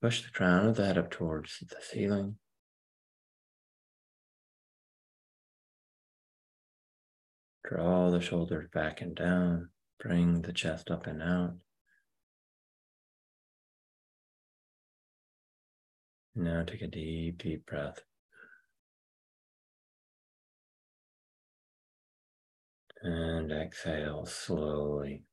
Push the crown of the head up towards the ceiling. Draw the shoulders back and down. Bring the chest up and out. Now take a deep, deep breath. And exhale slowly.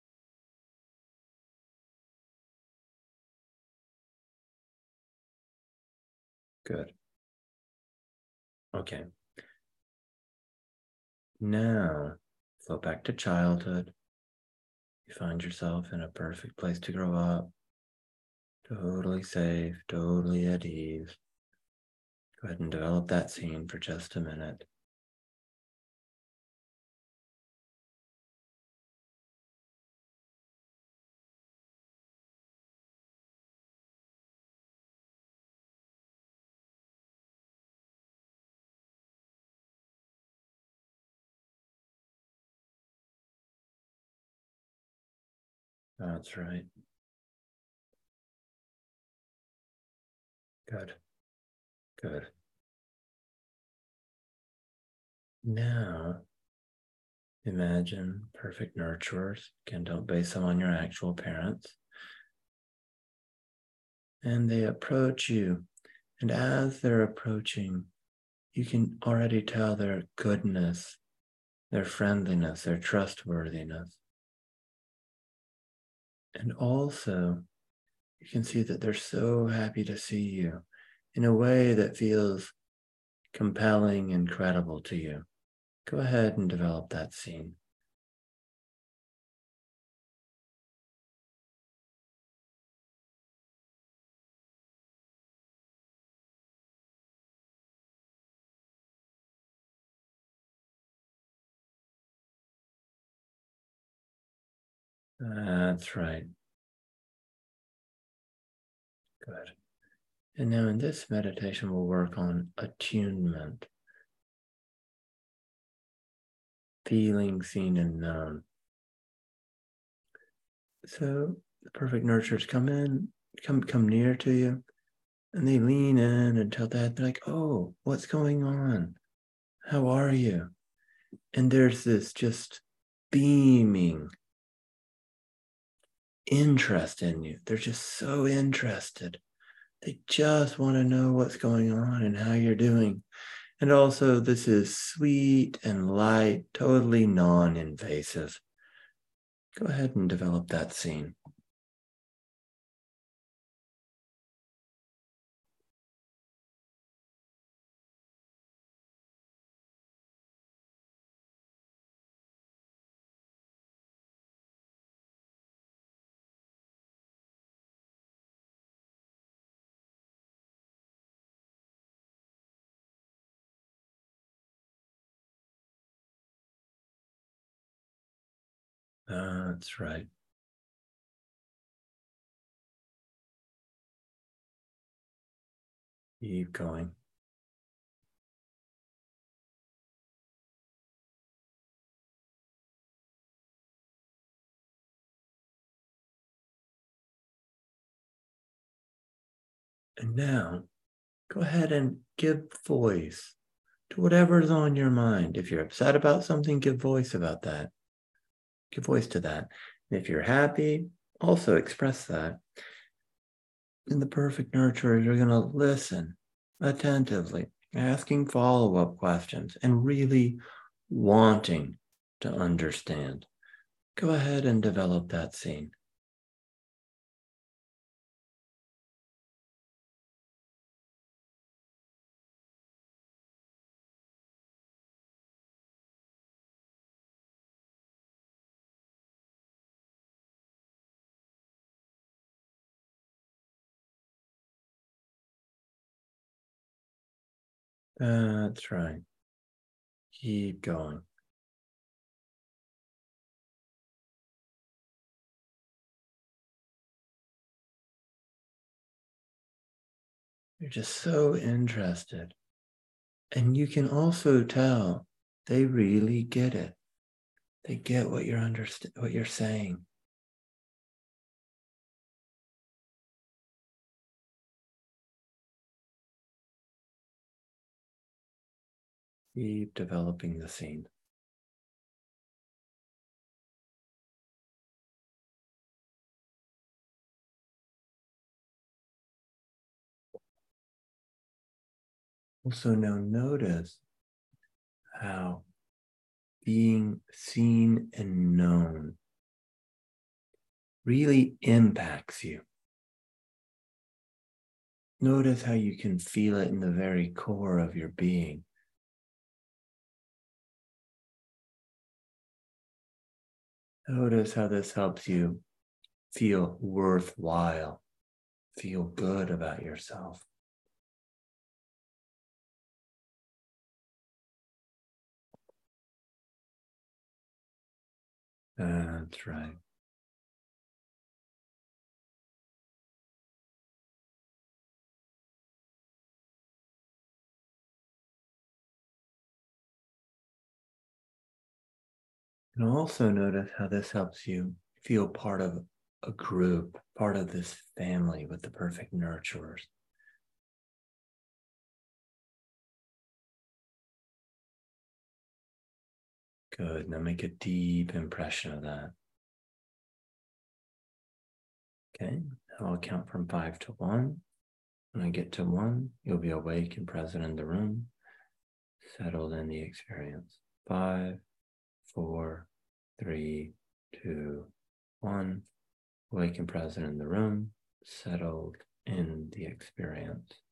Good. Okay. Now, float back to childhood. You find yourself in a perfect place to grow up. Totally safe, totally at ease. Go ahead and develop that scene for just a minute. That's right. Good. Good. Now, imagine perfect nurturers. Again, don't base them on your actual parents. And they approach you. And as they're approaching, you can already tell their goodness, their friendliness, their trustworthiness. And also, you can see that they're so happy to see you in a way that feels compelling and credible to you. Go ahead and develop that scene. That's right. Good. And now in this meditation, we'll work on attunement, feeling, seen, and known. So the perfect nurturers come in, come near to you, and they lean in and tell that, they're like, oh, what's going on? How are you? And there's this just beaming interest in you. They're just so interested. They just want to know what's going on and how you're doing. And also, this is sweet and light, totally non-invasive. Go ahead and develop that scene. That's right. Keep going. And now, go ahead and give voice to whatever's on your mind. If you're upset about something, give voice about that. Give voice to that. And if you're happy, also express that. And the perfect nurturers are going to listen attentively, asking follow-up questions and really wanting to understand. Go ahead and develop that scene. That's right. Keep going. You're just so interested. And you can also tell they really get it. They get what what you're saying. Keep developing the scene. Also now notice how being seen and known really impacts you. Notice how you can feel it in the very core of your being. Notice how this helps you feel worthwhile, feel good about yourself. That's right. And also notice how this helps you feel part of a group, part of this family with the perfect nurturers. Good. Now make a deep impression of that. Okay. Now I'll count from 5 to 1. When I get to 1, you'll be awake and present in the room, settled in the experience. 5, 4, 3, 2, 1. Awake and present in the room, settled in the experience.